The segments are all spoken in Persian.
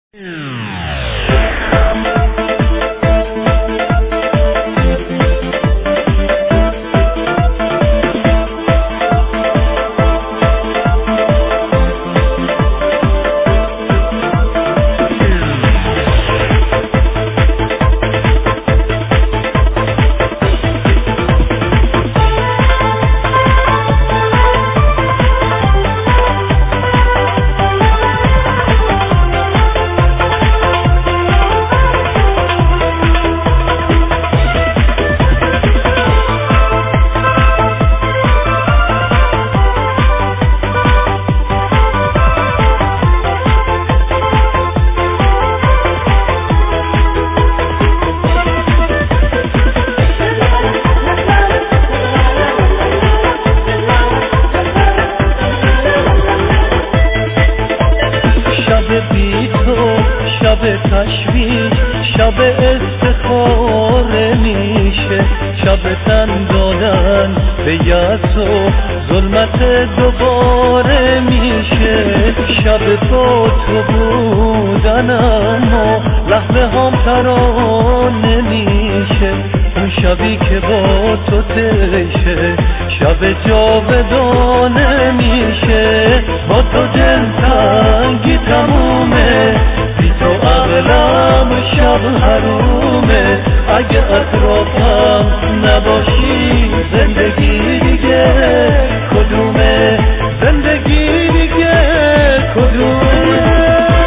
شب تشویش، شب استخاره میشه، شب تن دادن به یأس و ظلمت دوباره میشه. شب با تو بودن اما لحظه هم ترانه میشه، اون شبی که با تو تشه شب جاودانه میشه. با تو دل تنگی تمومه، بی تو عقلم شب حرومه. اگه اطرافم نباشی زندگی دیگه کدومه، زندگی دیگه کدومه.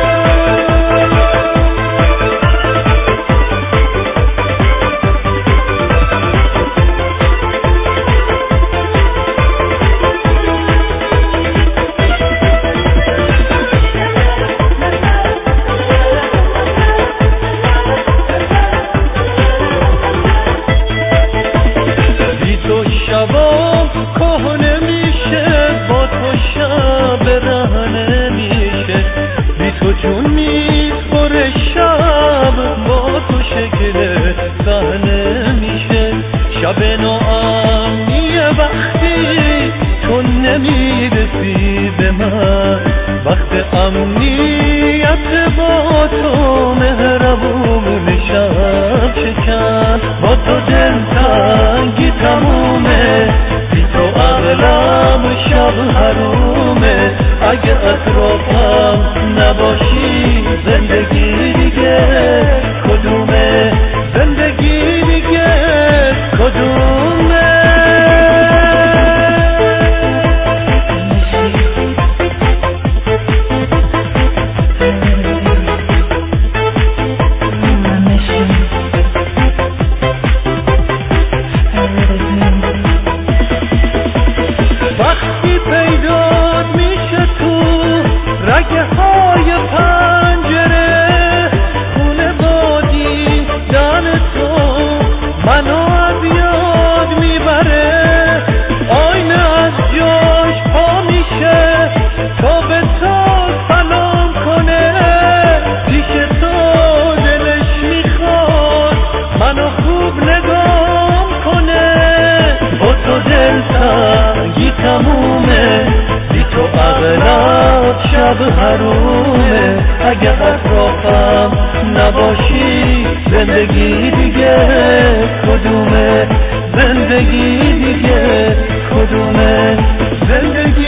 شبام کهنه میشه، با تو شب رهنه میشه. بی تو جون میخوره شب، با تو شکل صحنه میشه. شب ناامنیه وقتی تو نمیرسی به من، وقت امنیت با تو مهربون شب شکن. با تو دل تنگی تمومه، بی تو عقلم شب حرومه. اگه اطرافم نباشی زندگی دیگه کدومه، زندگی دیگه کدومه. وقتی پیدات میشه تو رگه های پنجره، خونه بادی دن تو منو از یاد میبره. آینه از جاش پا میشه تا به تو سلام کنه. پیش تو دلش میخواد منو خوب نگام کنه. با تو دل تنگی تمومه، بی تو عقلت شب حرومه. اگه اطرافم نباشی زندگی دیگه کدومه، زندگی دیگه کدومه، زندگی